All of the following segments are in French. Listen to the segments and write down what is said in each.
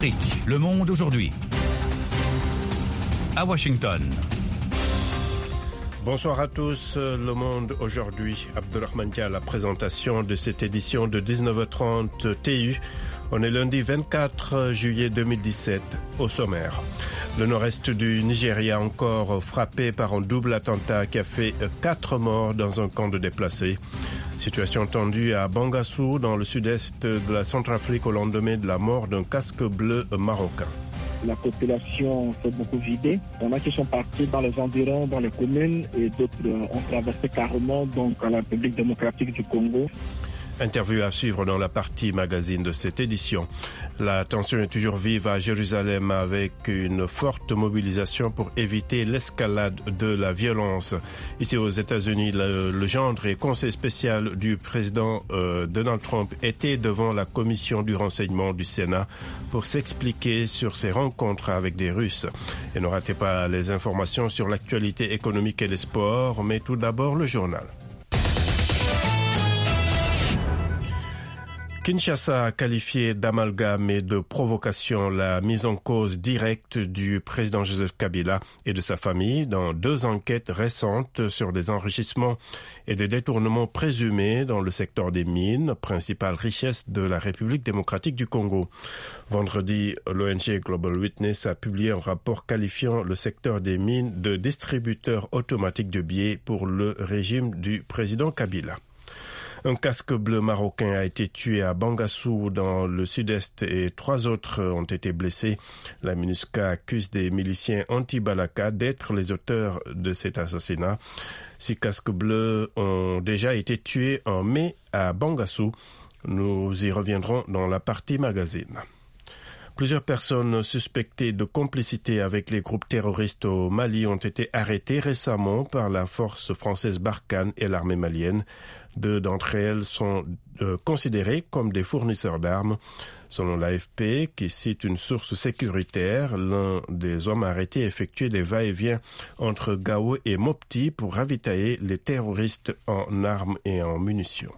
Le Monde aujourd'hui. À Washington. Bonsoir à tous, Le Monde aujourd'hui. Abdelrahman Dia à la présentation de cette édition de 19h30 TU. On est lundi 24 juillet 2017 au sommaire. Le nord-est du Nigeria encore frappé par un double attentat qui a fait 4 morts dans un camp de déplacés. Situation tendue à Bangassou dans le sud-est de la Centrafrique au lendemain de la mort d'un casque bleu marocain. La population s'est beaucoup vidée. Il y en a qui sont partis dans les environs, dans les communes, et d'autres ont traversé carrément donc à la République démocratique du Congo. Interview à suivre dans la partie magazine de cette édition. La tension est toujours vive à Jérusalem avec une forte mobilisation pour éviter l'escalade de la violence. Ici aux États-Unis, le gendre et conseil spécial du président Donald Trump était devant la commission du renseignement du Sénat pour s'expliquer sur ses rencontres avec des Russes. Et ne ratez pas les informations sur l'actualité économique et les sports, mais tout d'abord le journal. Kinshasa a qualifié d'amalgame et de provocation la mise en cause directe du président Joseph Kabila et de sa famille dans 2 enquêtes récentes sur des enrichissements et des détournements présumés dans le secteur des mines, principale richesse de la République démocratique du Congo. Vendredi, l'ONG Global Witness a publié un rapport qualifiant le secteur des mines de distributeur automatique de billets pour le régime du président Kabila. Un casque bleu marocain a été tué à Bangassou dans le sud-est et 3 autres ont été blessés. La MINUSCA accuse des miliciens anti-Balaka d'être les auteurs de cet assassinat. 6 casques bleus ont déjà été tués en mai à Bangassou. Nous y reviendrons dans la partie magazine. Plusieurs personnes suspectées de complicité avec les groupes terroristes au Mali ont été arrêtées récemment par la force française Barkhane et l'armée malienne. 2 d'entre elles sont considérées comme des fournisseurs d'armes. Selon l'AFP, qui cite une source sécuritaire, l'un des hommes arrêtés effectuait des va-et-vient entre Gao et Mopti pour ravitailler les terroristes en armes et en munitions.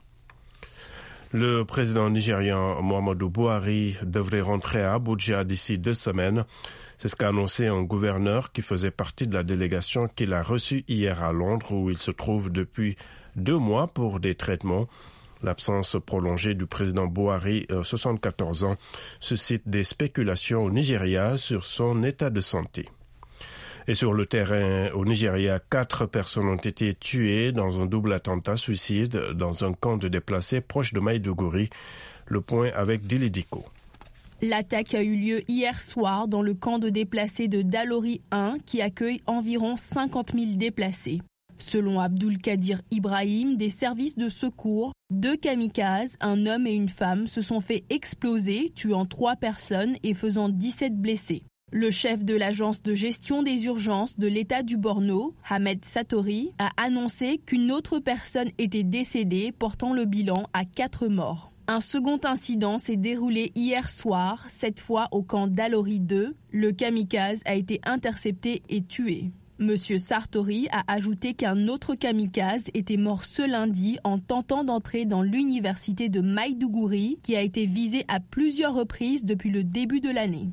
Le président nigérian Muhammadu Buhari devrait rentrer à Abuja d'ici 2 semaines. C'est ce qu'a annoncé un gouverneur qui faisait partie de la délégation qu'il a reçue hier à Londres où il se trouve depuis 2 mois pour des traitements. L'absence prolongée du président Buhari, 74 ans, suscite des spéculations au Nigeria sur son état de santé. Et sur le terrain au Nigeria, 4 personnes ont été tuées dans un double attentat suicide dans un camp de déplacés proche de Maïdougouri. Le point avec Dili Diko. L'attaque a eu lieu hier soir dans le camp de déplacés de Dalori 1 qui accueille environ 50 000 déplacés. Selon Abdul Kadir Ibrahim, des services de secours, 2 kamikazes, un homme et une femme, se sont fait exploser, tuant 3 personnes et faisant 17 blessés. Le chef de l'agence de gestion des urgences de l'État du Borno, Ahmed Satori, a annoncé qu'une autre personne était décédée, portant le bilan à 4 morts. Un second incident s'est déroulé hier soir, cette fois au camp d'Alori 2. Le kamikaze a été intercepté et tué. Monsieur Sartori a ajouté qu'un autre kamikaze était mort ce lundi en tentant d'entrer dans l'université de Maïdougouri, qui a été visée à plusieurs reprises depuis le début de l'année.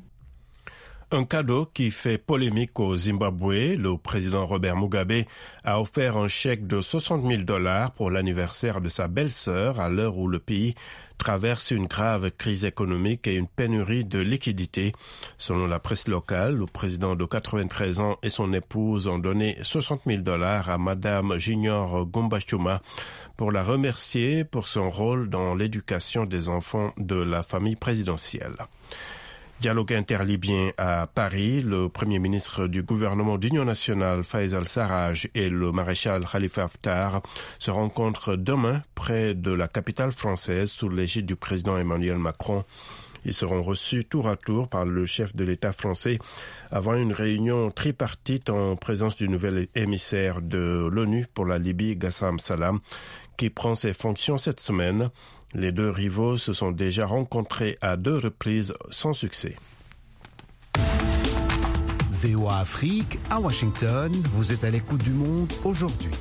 Un cadeau qui fait polémique au Zimbabwe. Le président Robert Mugabe a offert un chèque de $60 000 pour l'anniversaire de sa belle-sœur à l'heure où le pays traverse une grave crise économique et une pénurie de liquidités. Selon la presse locale, le président de 93 ans et son épouse ont donné $60 000 à Madame Junior Gombachuma pour la remercier pour son rôle dans l'éducation des enfants de la famille présidentielle. Dialogue interlibyen à Paris, le premier ministre du gouvernement d'Union nationale Fayez al-Sarraj et le maréchal Khalifa Haftar se rencontrent demain près de la capitale française sous l'égide du président Emmanuel Macron. Ils seront reçus tour à tour par le chef de l'État français avant une réunion tripartite en présence du nouvel émissaire de l'ONU pour la Libye, Gassam Salam, qui prend ses fonctions cette semaine. Les 2 rivaux se sont déjà rencontrés à 2 reprises sans succès. VOA Afrique, à Washington, vous êtes à l'écoute du Monde aujourd'hui.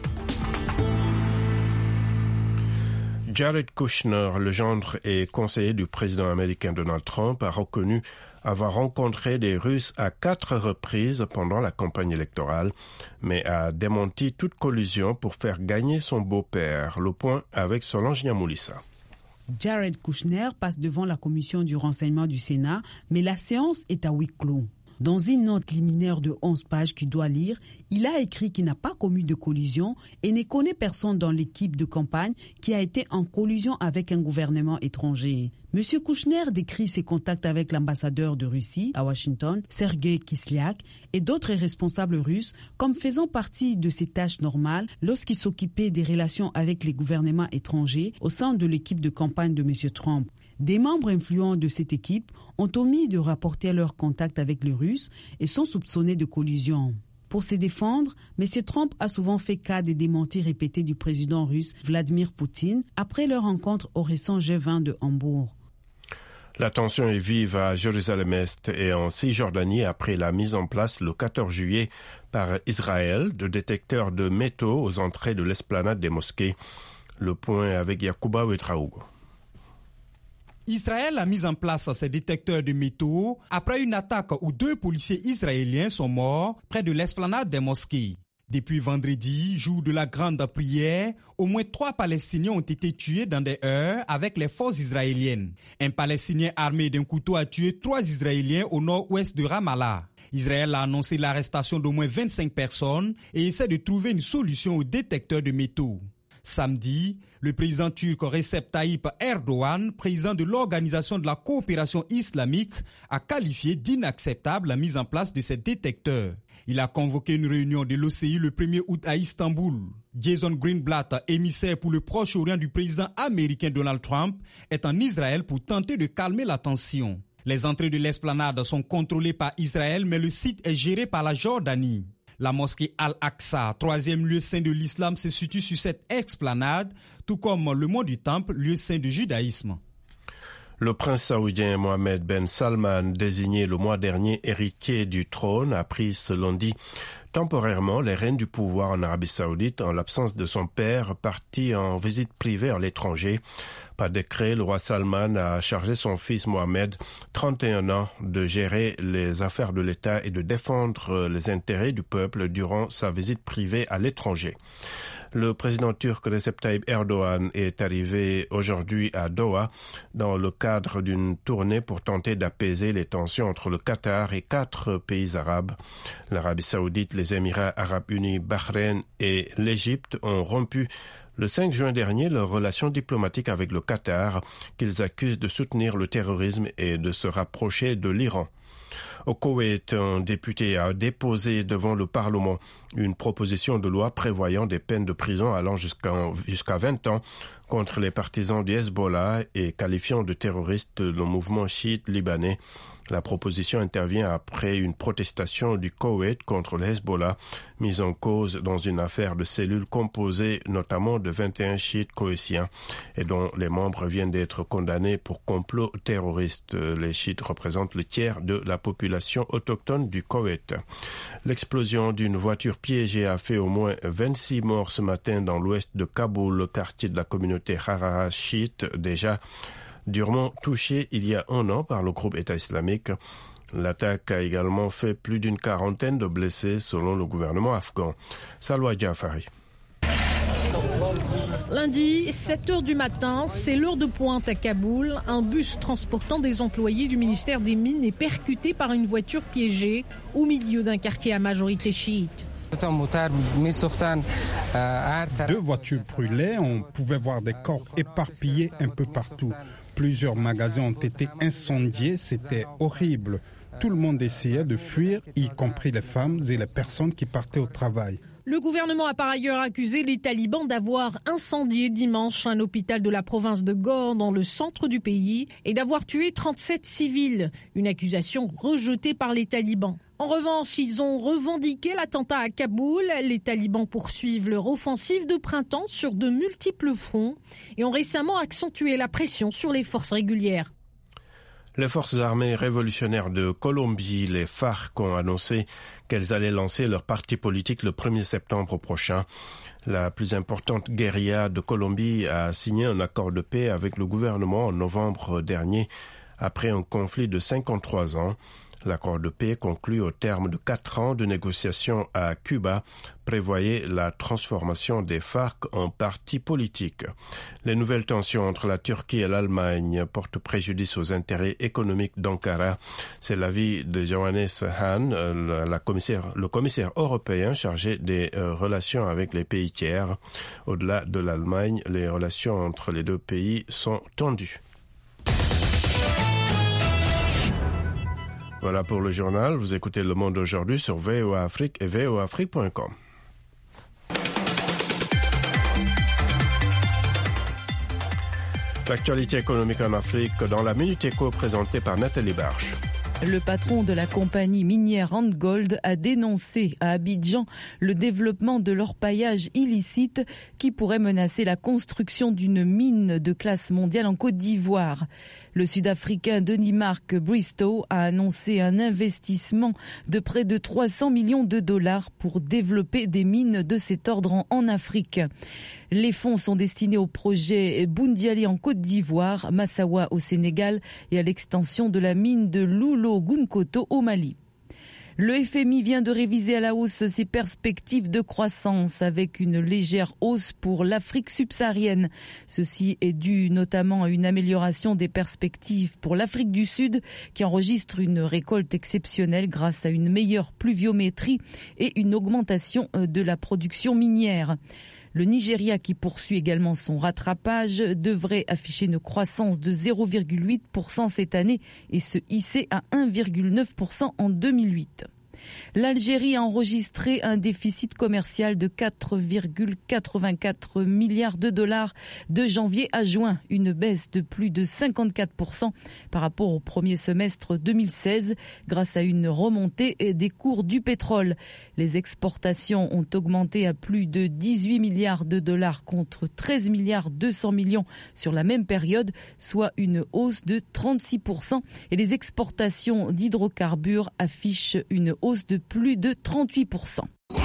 Jared Kushner, le gendre et conseiller du président américain Donald Trump, a reconnu avoir rencontré des Russes à 4 reprises pendant la campagne électorale, mais a démenti toute collusion pour faire gagner son beau-père. Le point avec Solange Niamoulissa. Jared Kushner passe devant la commission du renseignement du Sénat, mais la séance est à huis clos. Dans une note liminaire de 11 pages qu'il doit lire, il a écrit qu'il n'a pas commis de collusion et ne connaît personne dans l'équipe de campagne qui a été en collusion avec un gouvernement étranger. M. Kushner décrit ses contacts avec l'ambassadeur de Russie à Washington, Sergei Kislyak, et d'autres responsables russes comme faisant partie de ses tâches normales lorsqu'il s'occupait des relations avec les gouvernements étrangers au sein de l'équipe de campagne de M. Trump. Des membres influents de cette équipe ont omis de rapporter leurs contacts avec les Russes et sont soupçonnés de collusion. Pour se défendre, M. Trump a souvent fait cas des démentis répétés du président russe Vladimir Poutine après leur rencontre au récent G20 de Hambourg. La tension est vive à Jérusalem-Est et en Cisjordanie après la mise en place le 14 juillet par Israël de détecteurs de métaux aux entrées de l'esplanade des mosquées. Le point avec Yacouba Ouetraogo. Israël a mis en place ces détecteurs de métaux après une attaque où 2 policiers israéliens sont morts près de l'esplanade des mosquées. Depuis vendredi, jour de la grande prière, au moins 3 Palestiniens ont été tués dans des heurts avec les forces israéliennes. Un Palestinien armé d'un couteau a tué 3 Israéliens au nord-ouest de Ramallah. Israël a annoncé l'arrestation d'au moins 25 personnes et essaie de trouver une solution aux détecteurs de métaux. Samedi, le président turc Recep Tayyip Erdogan, président de l'Organisation de la coopération islamique, a qualifié d'inacceptable la mise en place de ces détecteurs. Il a convoqué une réunion de l'OCI le 1er août à Istanbul. Jason Greenblatt, émissaire pour le Proche-Orient du président américain Donald Trump, est en Israël pour tenter de calmer la tension. Les entrées de l'esplanade sont contrôlées par Israël, mais le site est géré par la Jordanie. La mosquée Al-Aqsa, 3e lieu saint de l'islam, se situe sur cette explanade, tout comme le mont du Temple, lieu saint du judaïsme. Le prince saoudien Mohammed Ben Salman, désigné le mois dernier héritier du trône, a pris ce lundi temporairement les rênes du pouvoir en Arabie Saoudite en l'absence de son père parti en visite privée à l'étranger. Par décret, le roi Salman a chargé son fils Mohammed, 31 ans, de gérer les affaires de l'État et de défendre les intérêts du peuple durant sa visite privée à l'étranger. Le président turc Recep Tayyip Erdogan est arrivé aujourd'hui à Doha dans le cadre d'une tournée pour tenter d'apaiser les tensions entre le Qatar et 4 pays arabes. L'Arabie Saoudite, les Émirats arabes unis, Bahreïn et l'Égypte ont rompu le 5 juin dernier leurs relations diplomatiques avec le Qatar, qu'ils accusent de soutenir le terrorisme et de se rapprocher de l'Iran. Au Koweït, un député a déposé devant le Parlement une proposition de loi prévoyant des peines de prison allant jusqu'à 20 ans contre les partisans du Hezbollah et qualifiant de terroristes le mouvement chiite libanais. La proposition intervient après une protestation du Koweït contre le Hezbollah, mise en cause dans une affaire de cellules composée notamment de 21 chiites koweïtiens et dont les membres viennent d'être condamnés pour complot terroriste. Les chiites représentent le tiers de la population autochtone du Koweït. L'explosion d'une voiture piégée a fait au moins 26 morts ce matin dans l'ouest de Kaboul, le quartier de la communauté Harara chiite, déjà durement touché il y a 1 an par le groupe État islamique. L'attaque a également fait plus d'une 40aine de blessés selon le gouvernement afghan. Salwa Jafari. Lundi, 7h du matin, c'est l'heure de pointe à Kaboul. Un bus transportant des employés du ministère des Mines est percuté par une voiture piégée au milieu d'un quartier à majorité chiite. 2 voitures brûlées, on pouvait voir des corps éparpillés un peu partout. Plusieurs magasins ont été incendiés, c'était horrible. Tout le monde essayait de fuir, y compris les femmes et les personnes qui partaient au travail. Le gouvernement a par ailleurs accusé les talibans d'avoir incendié dimanche un hôpital de la province de Ghor dans le centre du pays et d'avoir tué 37 civils, une accusation rejetée par les talibans. En revanche, ils ont revendiqué l'attentat à Kaboul. Les talibans poursuivent leur offensive de printemps sur de multiples fronts et ont récemment accentué la pression sur les forces régulières. Les forces armées révolutionnaires de Colombie, les FARC, ont annoncé qu'elles allaient lancer leur parti politique le 1er septembre prochain. La plus importante guérilla de Colombie a signé un accord de paix avec le gouvernement en novembre dernier, après un conflit de 53 ans. L'accord de paix conclu au terme de 4 ans de négociations à Cuba prévoyait la transformation des FARC en parti politique. Les nouvelles tensions entre la Turquie et l'Allemagne portent préjudice aux intérêts économiques d'Ankara. C'est l'avis de Johannes Hahn, le commissaire européen chargé des relations avec les pays tiers. Au-delà de l'Allemagne, les relations entre les deux pays sont tendues. Voilà pour le journal. Vous écoutez Le Monde aujourd'hui sur VOA Afrique et voaafrique.com. L'actualité économique en Afrique dans la Minute Éco présentée par Nathalie Barche. Le patron de la compagnie minière Randgold a dénoncé à Abidjan le développement de l'orpaillage illicite qui pourrait menacer la construction d'une mine de classe mondiale en Côte d'Ivoire. Le Sud-Africain Denis Mark Bristow a annoncé un investissement de près de 300 millions de dollars pour développer des mines de cet ordre en Afrique. Les fonds sont destinés au projet Boundiali en Côte d'Ivoire, Massawa au Sénégal et à l'extension de la mine de Loulo-Gounkoto au Mali. Le FMI vient de réviser à la hausse ses perspectives de croissance avec une légère hausse pour l'Afrique subsaharienne. Ceci est dû notamment à une amélioration des perspectives pour l'Afrique du Sud qui enregistre une récolte exceptionnelle grâce à une meilleure pluviométrie et une augmentation de la production minière. Le Nigeria, qui poursuit également son rattrapage, devrait afficher une croissance de 0,8% cette année et se hisser à 1,9% en 2008. L'Algérie a enregistré un déficit commercial de 4,84 milliards de dollars de janvier à juin, une baisse de plus de 54% par rapport au premier semestre 2016 grâce à une remontée des cours du pétrole. Les exportations ont augmenté à plus de 18 milliards de dollars contre 13 milliards 200 millions sur la même période, soit une hausse de 36%. Et les exportations d'hydrocarbures affichent une hausse de plus de 38%.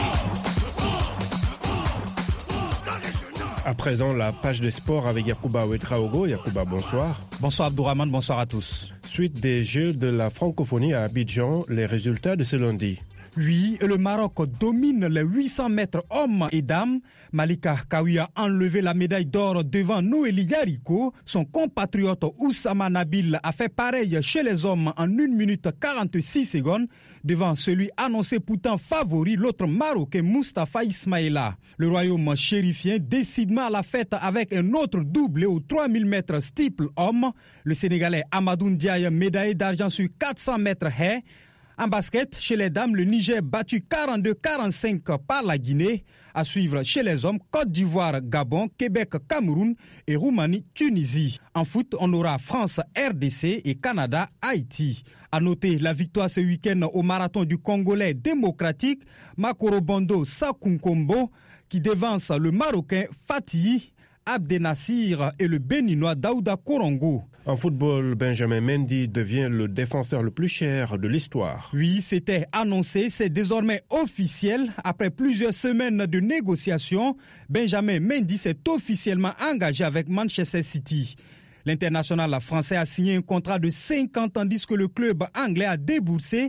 À présent, la page des sports avec Yacouba Ouedraogo. Yacouba, bonsoir. Bonsoir Abdourahmane, bonsoir à tous. Suite des Jeux de la francophonie à Abidjan, les résultats de ce lundi. Oui, le Maroc domine les 800 mètres hommes et dames. Malika Kawi a enlevé la médaille d'or devant Noélie Yariko. Son compatriote Oussama Nabil a fait pareil chez les hommes en 1 minute 46 secondes devant celui annoncé pourtant favori, l'autre Marocain Mustafa Ismaïla. Le royaume chérifien décidement à la fête avec un autre doublé aux 3000 mètres steeple homme. Le Sénégalais Amadou Ndiaye, médaillé d'argent sur 400 mètres haies. En basket, chez les dames, le Niger battu 42-45 par la Guinée. À suivre chez les hommes, Côte d'Ivoire, Gabon, Québec, Cameroun et Roumanie, Tunisie. En foot, on aura France, RDC et Canada, Haïti. À noter la victoire ce week-end au marathon du Congolais démocratique, Makoro Bondo Sakunkombo, qui devance le Marocain Fatih Abdenassir et le Béninois Daouda Korongo. En football, Benjamin Mendy devient le défenseur le plus cher de l'histoire. Oui, c'était annoncé, c'est désormais officiel. Après plusieurs semaines de négociations, Benjamin Mendy s'est officiellement engagé avec Manchester City. L'international français a signé un contrat de 50 ans tandis que le club anglais a déboursé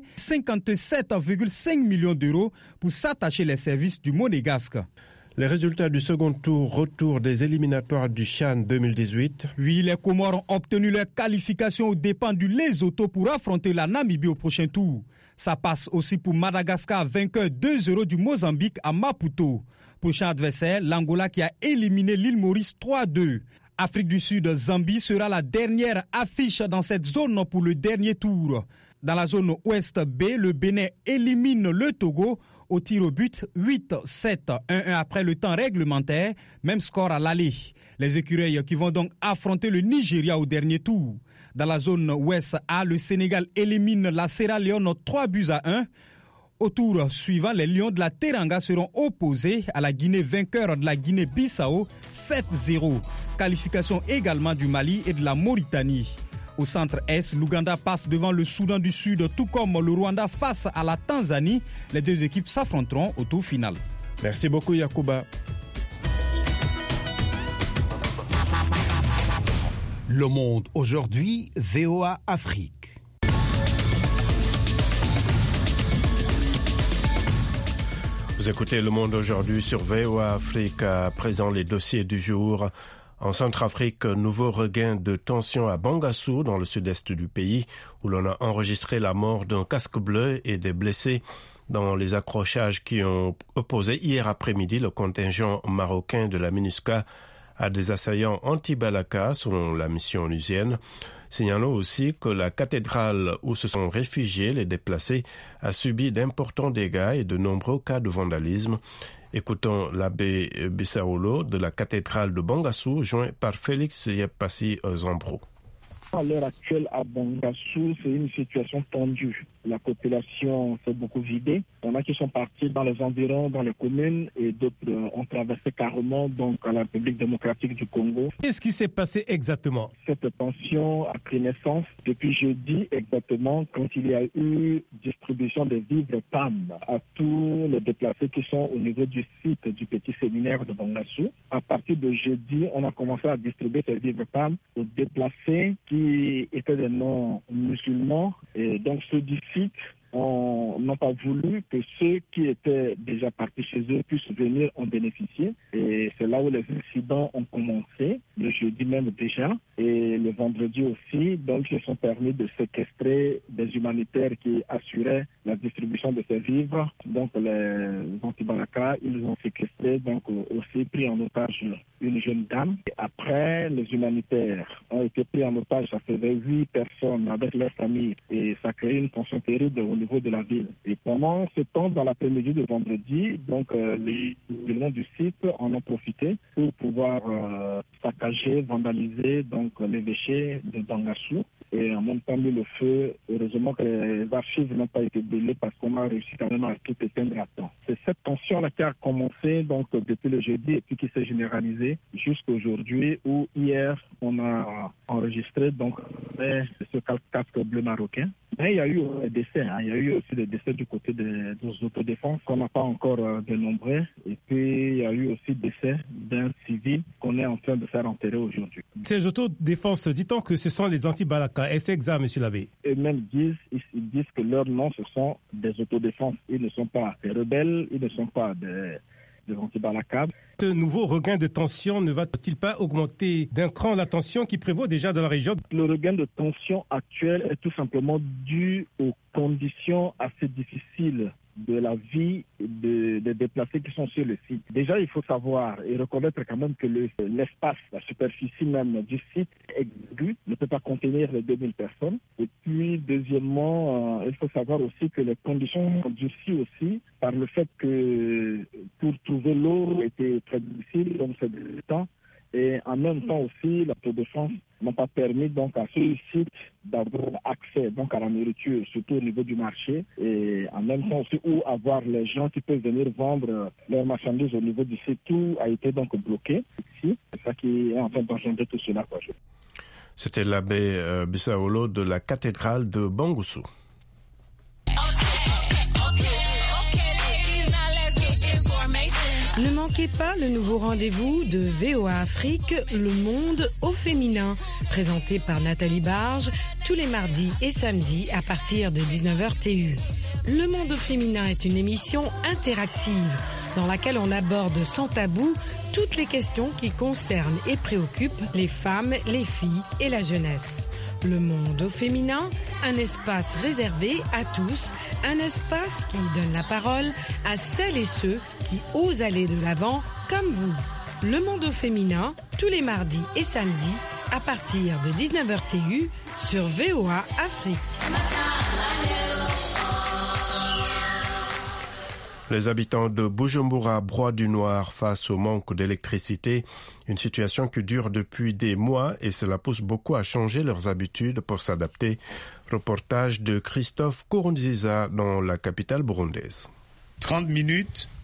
57,5 millions d'euros pour s'attacher les services du Monégasque. Les résultats du second tour, retour des éliminatoires du CHAN 2018. Oui, les Comores ont obtenu leur qualification aux dépens du Lesotho pour affronter la Namibie au prochain tour. Ça passe aussi pour Madagascar, vainqueur 2-0 du Mozambique à Maputo. Prochain adversaire, l'Angola qui a éliminé l'île Maurice 3-2. Afrique du Sud, Zambie sera la dernière affiche dans cette zone pour le dernier tour. Dans la zone Ouest B, le Bénin élimine le Togo au tir au but 8-7, 1-1 après le temps réglementaire, même score à l'aller. Les écureuils qui vont donc affronter le Nigeria au dernier tour. Dans la zone Ouest A, le Sénégal élimine la Sierra Leone 3-1. Au tour suivant, les Lions de la Teranga seront opposés à la Guinée vainqueur de la Guinée-Bissau 7-0. Qualification également du Mali et de la Mauritanie. Au centre Est, l'Ouganda passe devant le Soudan du Sud, tout comme le Rwanda face à la Tanzanie. Les deux équipes s'affronteront au tour final. Merci beaucoup, Yacouba. Le Monde aujourd'hui, VOA Afrique. Vous écoutez Le Monde aujourd'hui sur VOA Afrique. À présent, les dossiers du jour. En Centrafrique, nouveau regain de tension à Bangassou, dans le sud-est du pays, où l'on a enregistré la mort d'un casque bleu et des blessés dans les accrochages qui ont opposé hier après-midi le contingent marocain de la MINUSCA à des assaillants anti-Balaka, selon la mission onusienne. Signalons aussi que la cathédrale où se sont réfugiés les déplacés a subi d'importants dégâts et de nombreux cas de vandalisme. Écoutons l'abbé Bissaolo de la cathédrale de Bangassou, joint par Félix Yepassi Zambro. À l'heure actuelle, à Bangassou, c'est une situation tendue. La population s'est beaucoup vidée. Il y en a qui sont partis dans les environs, dans les communes, et d'autres ont traversé carrément donc à la République démocratique du Congo. Qu'est-ce qui s'est passé exactement? Cette tension a pris naissance depuis jeudi exactement, quand il y a eu distribution des vivres PAM à tous les déplacés qui sont au niveau du site du petit séminaire de Bangassou. À partir de jeudi, on a commencé à distribuer ces vivres PAM aux déplacés qui étaient des non-musulmans. Et donc ceux du site n'ont pas voulu que ceux qui étaient déjà partis chez eux puissent venir en bénéficier. Et c'est là où les incidents ont commencé, le jeudi même déjà, et le vendredi aussi. Donc ils se sont permis de séquestrer des humanitaires qui assuraient la distribution de ces vivres. Donc les anti-Balaka, ils ont séquestré, donc aussi pris en otage une jeune dame. Et après, les humanitaires ont été pris en otage. Ça faisait 8 personnes avec leurs familles et ça crée une tension terrible au niveau de la ville. Et pendant ce temps, dans l'après-midi de vendredi, donc les musulmans du site en ont profité pour pouvoir saccager, vandaliser donc les déchets de Bangassou et en même temps mis le feu. Heureusement que les archives n'ont pas été brûlées parce qu'on a réussi quand même à tout éteindre à temps. C'est cette tension-là qui a commencé donc depuis le jeudi et puis qui s'est généralisée jusqu'à aujourd'hui, où hier on a enregistré donc ce casque bleu marocain. Mais il y a eu des décès, il y a eu aussi des décès du côté des autodéfenses qu'on n'a pas encore dénombrés. Et puis il y a eu aussi des décès d'un civil qu'on est en train de faire enterrer aujourd'hui. Ces autodéfenses, dit-on que ce sont les anti-Balaka. Est-ce exact, monsieur l'abbé? Eux-mêmes ils disent que leur nom, ce sont des autodéfenses. Ils ne sont pas des rebelles, ils ne sont pas des anti-Balaka. Ce nouveau regain de tension ne va-t-il pas augmenter d'un cran la tension qui prévaut déjà dans la région? Le regain de tension actuel est tout simplement dû aux conditions assez difficiles de la vie des déplacés qui sont sur le site. Déjà, il faut savoir et reconnaître quand même que l'espace, la superficie même du site exigu ne peut pas contenir les 2000 personnes. Et puis, deuxièmement, il faut savoir aussi que les conditions sont durcies aussi par le fait que pour trouver l'eau était très difficile, donc c'est du temps. Et en même temps aussi, l'autodéfense n'a pas permis donc à ce site d'avoir accès donc à la nourriture, surtout au niveau du marché, et en même temps aussi où avoir les gens qui peuvent venir vendre leurs marchandises au niveau du site. Tout a été donc bloqué ici. C'est ça qui est en train d'engendrer tout cela. C'était l'abbé Bissaolo de la cathédrale de Bangassou. Ne manquez pas le nouveau rendez-vous de VOA Afrique, Le Monde au féminin, présenté par Nathalie Barge, tous les mardis et samedis à partir de 19h TU. Le Monde au féminin est une émission interactive dans laquelle on aborde sans tabou toutes les questions qui concernent et préoccupent les femmes, les filles et la jeunesse. Le Monde au féminin, un espace réservé à tous, un espace qui donne la parole à celles et ceux qui osent aller de l'avant comme vous. Le Monde au féminin, tous les mardis et samedis à partir de 19h TU sur VOA Afrique. Les habitants de Bujumbura broient du noir face au manque d'électricité, une situation qui dure depuis des mois et cela pousse beaucoup à changer leurs habitudes pour s'adapter. Reportage de Christophe Kourunziza dans la capitale burundaise. 30 minutes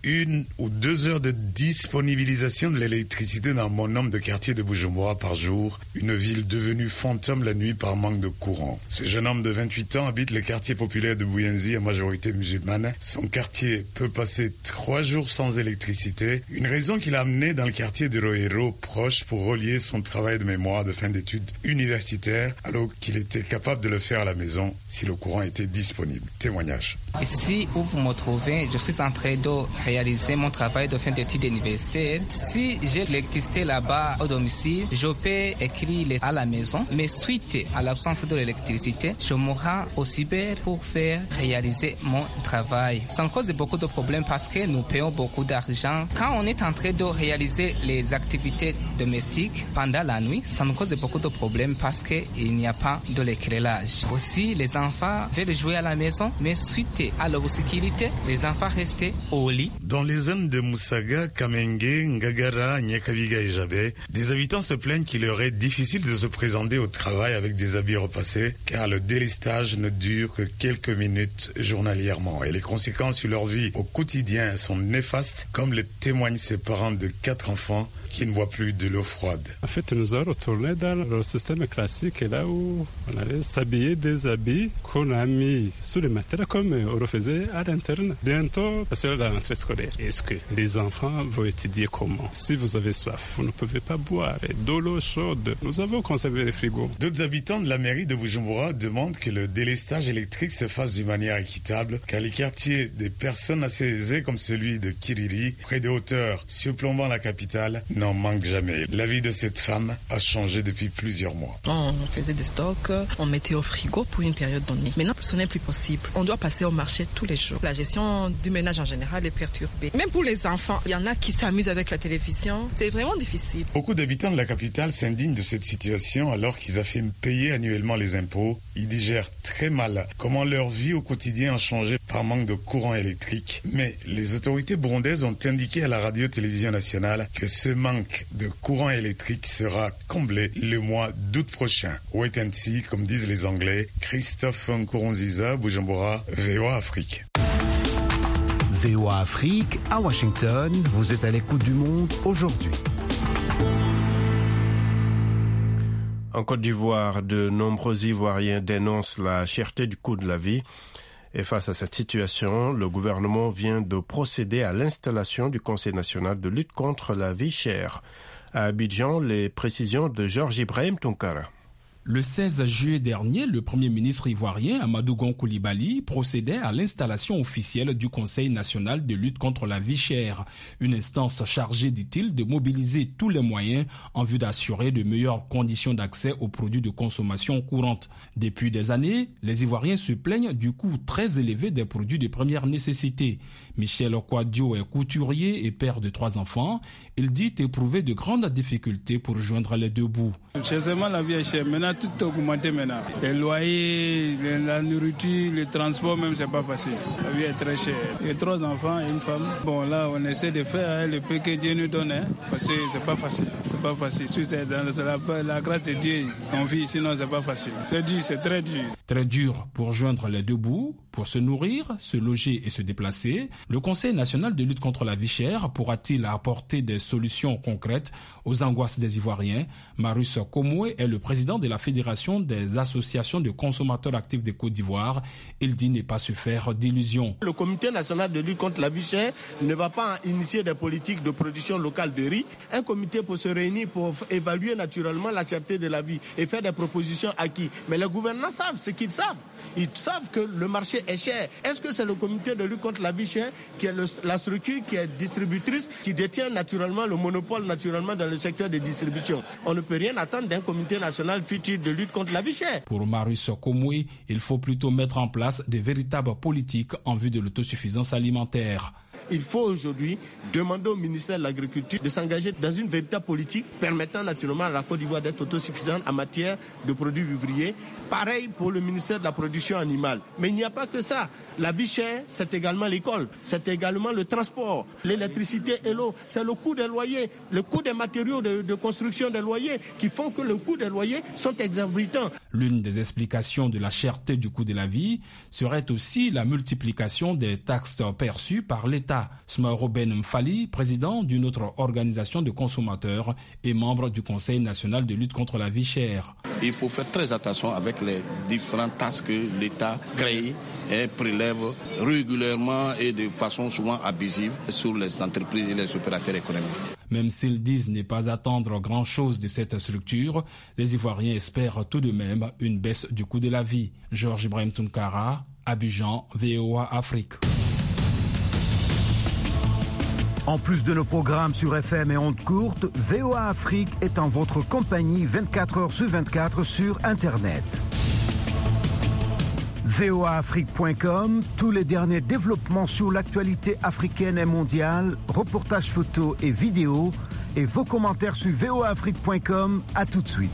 1 ou 2 heures de disponibilisation de l'électricité dans mon nombre de quartiers de Bujumbura par jour, une ville devenue fantôme la nuit par manque de courant. Ce jeune homme de 28 ans habite le quartier populaire de Buyenzi à majorité musulmane. Son quartier peut passer 3 jours sans électricité, une raison qui l'a amené dans le quartier de Rohero, proche, pour relier son travail de mémoire de fin d'études universitaires, alors qu'il était capable de le faire à la maison si le courant était disponible. Témoignage. Ici où vous me trouvez, je suis en train de réaliser mon travail de fin d'études universitaires. Si j'ai l'électricité là-bas au domicile, je peux écrire à la maison, mais suite à l'absence de l'électricité, je me rends au cyber pour faire réaliser mon travail. Ça cause beaucoup de problèmes parce que nous payons beaucoup d'argent. Quand on est en train de réaliser les activités domestiques pendant la nuit, ça nous cause beaucoup de problèmes parce qu'il n'y a pas de l'éclairage. Aussi, les enfants veulent jouer à la maison, mais suite à l'obscurité, les enfants restaient au lit. Dans les zones de Moussaga, Kamenge, Ngagara, Nyakabiga et Jabé, des habitants se plaignent qu'il leur est difficile de se présenter au travail avec des habits repassés, car le délestage ne dure que quelques minutes journalièrement. Et les conséquences sur leur vie au quotidien sont néfastes, comme le témoignent ses parents de 4 enfants qui ne boit plus de l'eau froide. En fait, nous avons retourné dans le système classique, là où on allait s'habiller des habits qu'on a mis sous les matelas comme on le faisait à l'interne. Bientôt, c'est la rentrée scolaire. Est-ce que les enfants vont étudier comment? Si vous avez soif, vous ne pouvez pas boire de l'eau chaude. Nous avons conservé les frigos. D'autres habitants de la mairie de Bujumbura demandent que le délestage électrique se fasse d'une manière équitable, car les quartiers des personnes assez aisées comme celui de Kiriri, près des hauteurs surplombant la capitale, n'en manque jamais. La vie de cette femme a changé depuis plusieurs mois. On faisait des stocks, on mettait au frigo pour une période donnée. Maintenant, ce n'est plus possible. On doit passer au marché tous les jours. La gestion du ménage en général est perturbée. Même pour les enfants, il y en a qui s'amusent avec la télévision. C'est vraiment difficile. Beaucoup d'habitants de la capitale s'indignent de cette situation alors qu'ils affirment payer annuellement les impôts. Ils digèrent très mal comment leur vie au quotidien a changé par manque de courant électrique. Mais les autorités burundaises ont indiqué à la radio-télévision nationale que ce manque de courant électrique sera comblé le mois d'août prochain. Wait and see, comme disent les Anglais. Christophe Nkurunziza, Bujumbura, VOA Afrique. VOA Afrique, à Washington, vous êtes à l'écoute du monde aujourd'hui. En Côte d'Ivoire, de nombreux Ivoiriens dénoncent la cherté du coût de la vie. Et face à cette situation, le gouvernement vient de procéder à l'installation du Conseil national de lutte contre la vie chère. À Abidjan, les précisions de Georges Ibrahim Tounkara. Le 16 juillet dernier, le Premier ministre ivoirien Amadou Gon Coulibaly procédait à l'installation officielle du Conseil national de lutte contre la vie chère, une instance chargée, dit-il, de mobiliser tous les moyens en vue d'assurer de meilleures conditions d'accès aux produits de consommation courante. Depuis des années, les Ivoiriens se plaignent du coût très élevé des produits de première nécessité. Michel Kouadio est couturier et père de 3 enfants. Il dit éprouver de grandes difficultés pour joindre les deux bouts. Sincèrement, la vie est chère. Maintenant, tout est augmenté maintenant. Les loyers, la nourriture, le transport même, c'est pas facile. La vie est très chère. J'ai 3 enfants et une femme. Bon, là, on essaie de faire le peu que Dieu nous donne, parce que c'est pas facile. C'est pas facile. Si c'est dans la grâce de Dieu qu'on vit, sinon c'est pas facile. C'est dur, c'est très dur. Très dur pour joindre les deux bouts, pour se nourrir, se loger et se déplacer. Le Conseil national de lutte contre la vie chère pourra-t-il apporter des solutions concrètes aux angoisses des Ivoiriens? Marius Komoué est le président de la Fédération des associations de consommateurs actifs de Côte d'Ivoire. Il dit ne pas se faire d'illusions. Le Comité national de lutte contre la vie chère ne va pas initier des politiques de production locale de riz. Un comité pour se réunir pour évaluer naturellement la cherté de la vie et faire des propositions à qui? Mais les gouvernants savent ce qu'ils savent. Ils savent que le marché est cher. Est-ce que c'est le comité de lutte contre la vie chère qui est la structure qui est distributrice, qui détient naturellement le monopole naturellement dans le secteur de distribution? On ne peut rien attendre d'un comité national futur de lutte contre la vie chère. Pour Marius Komoué, il faut plutôt mettre en place de véritables politiques en vue de l'autosuffisance alimentaire. Il faut aujourd'hui demander au ministère de l'Agriculture de s'engager dans une véritable politique permettant naturellement à la Côte d'Ivoire d'être autosuffisante en matière de produits vivriers. Pareil pour le ministère de la Production animale. Mais il n'y a pas que ça. La vie chère, c'est également l'école, c'est également le transport, l'électricité et l'eau. C'est le coût des loyers, le coût des matériaux de construction des loyers qui font que le coût des loyers sont exorbitants. L'une des explications de la cherté du coût de la vie serait aussi la multiplication des taxes perçues par l'État l'État. Smaoro Ben Mfali, président d'une autre organisation de consommateurs et membre du Conseil national de lutte contre la vie chère. Il faut faire très attention avec les différentes taxes que l'État crée et prélève régulièrement et de façon souvent abusive sur les entreprises et les opérateurs économiques. Même s'ils disent ne pas attendre grand-chose de cette structure, les Ivoiriens espèrent tout de même une baisse du coût de la vie. Georges Ibrahim Tounkara, Abidjan, VOA Afrique. En plus de nos programmes sur FM et ondes courtes, VOA Afrique est en votre compagnie 24 heures sur 24 sur Internet. voaafrique.com, tous les derniers développements sur l'actualité africaine et mondiale, reportages photos et vidéos, et vos commentaires sur voaafrique.com. À tout de suite.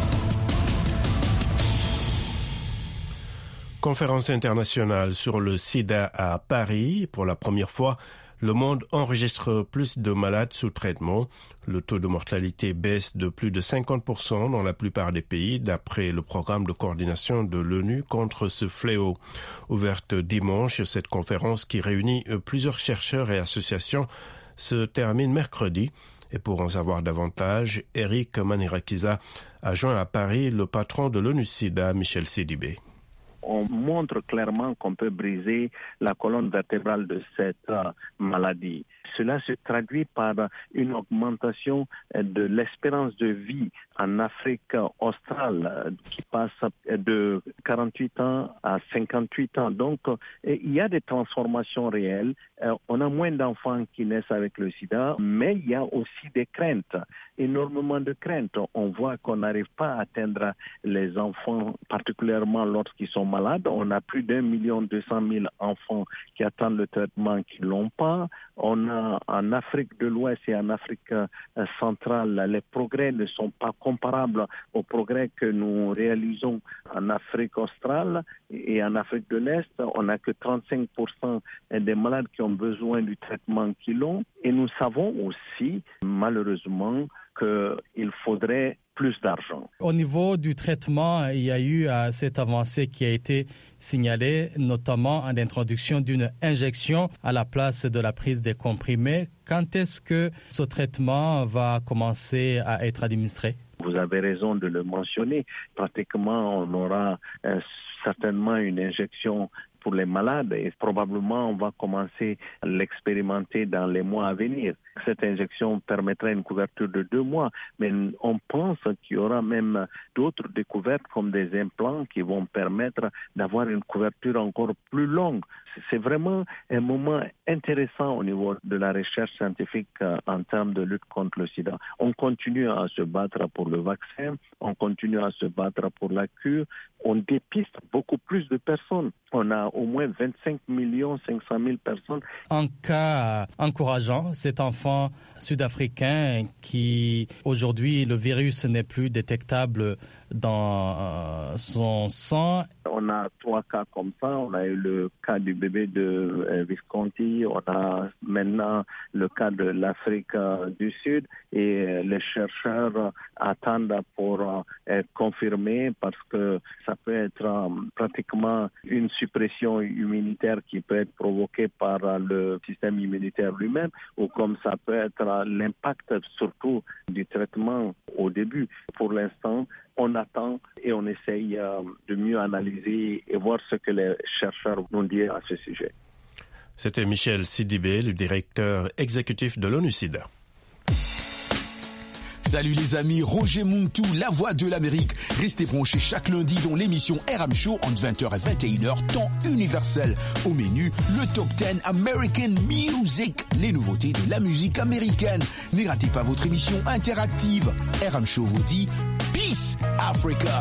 Conférence internationale sur le sida à Paris. Pour la première fois, le monde enregistre plus de malades sous traitement. Le taux de mortalité baisse de plus de 50% dans la plupart des pays, d'après le programme de coordination de l'ONU contre ce fléau. Ouverte dimanche, cette conférence qui réunit plusieurs chercheurs et associations se termine mercredi. Et pour en savoir davantage, Eric Manirakiza a joint à Paris le patron de l'ONU-SIDA, Michel Sidibé. On montre clairement qu'on peut briser la colonne vertébrale de cette maladie. Cela se traduit par une augmentation de l'espérance de vie en Afrique australe qui passe de 48 ans à 58 ans. Donc, il y a des transformations réelles. On a moins d'enfants qui naissent avec le sida, mais il y a aussi des craintes, énormément de craintes. On voit qu'on n'arrive pas à atteindre les enfants, particulièrement lorsqu'ils sont malades. On a plus d'1 200 000 enfants qui attendent le traitement qui ne l'ont pas. On a en Afrique de l'Ouest et en Afrique centrale, les progrès ne sont pas comparables aux progrès que nous réalisons en Afrique australe et en Afrique de l'Est. On n'a que 35% des malades qui ont besoin du traitement qui l'ont. Et nous savons aussi, malheureusement, qu'il faudrait plus d'argent. Au niveau du traitement, il y a eu cette avancée qui a été signalée, notamment en l'introduction d'une injection à la place de la prise des comprimés. Quand est-ce que ce traitement va commencer à être administré? Vous avez raison de le mentionner. Pratiquement, on aura certainement une injection pour les malades et probablement on va commencer à l'expérimenter dans les mois à venir. Cette injection permettrait une couverture de 2 mois, mais on pense qu'il y aura même d'autres découvertes comme des implants qui vont permettre d'avoir une couverture encore plus longue. C'est vraiment un moment intéressant au niveau de la recherche scientifique en termes de lutte contre le sida. On continue à se battre pour le vaccin, on continue à se battre pour la cure, on dépiste beaucoup plus de personnes. On a au moins 25 500 000 personnes. En cas encourageant, cet enfant sud-africain qui, aujourd'hui, le virus n'est plus détectable dans son sang. On a 3 cas comme ça. On a eu le cas du bébé de Visconti. On a maintenant le cas de l'Afrique du Sud. Et les chercheurs attendent pour être confirmés parce que ça peut être pratiquement une suppression immunitaire qui peut être provoquée par le système immunitaire lui-même ou comme ça peut être l'impact surtout du traitement au début. Pour l'instant, on attend et on essaye de mieux analyser et voir ce que les chercheurs vont dire à ce sujet. C'était Michel Sidibé, le directeur exécutif de l'ONU-SIDA. Salut les amis, Roger Muntu, la voix de l'Amérique. Restez branchés chaque lundi dans l'émission RM Show entre 20h et 21h, temps universel. Au menu, le Top 10 American Music, les nouveautés de la musique américaine. Ne ratez pas votre émission interactive. RM Show vous dit Peace Africa.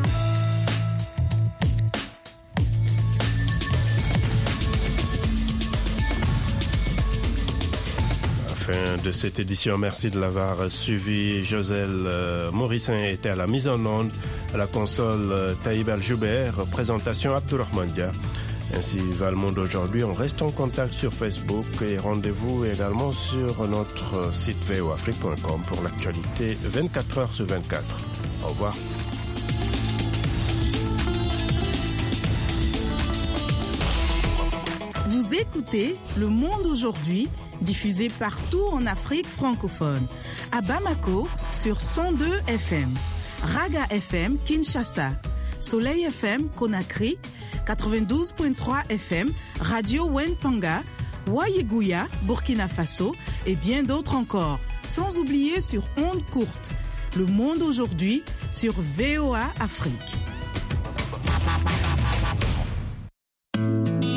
De cette édition, merci de l'avoir suivi. Joselle Morissin était à la mise en onde, à la console Taïb Al-Joubert, présentation Abdourahmane Dia. Ainsi va le monde aujourd'hui. On reste en contact sur Facebook et rendez-vous également sur notre site voafrique.com pour l'actualité 24 heures sur 24. Au revoir. Vous écoutez Le Monde aujourd'hui, diffusé partout en Afrique francophone. À Bamako, sur 102 FM. Raga FM, Kinshasa. Soleil FM, Conakry. 92.3 FM, Radio Wentanga. Wayeguya, Burkina Faso. Et bien d'autres encore. Sans oublier sur ondes courtes. Le Monde aujourd'hui, sur VOA Afrique.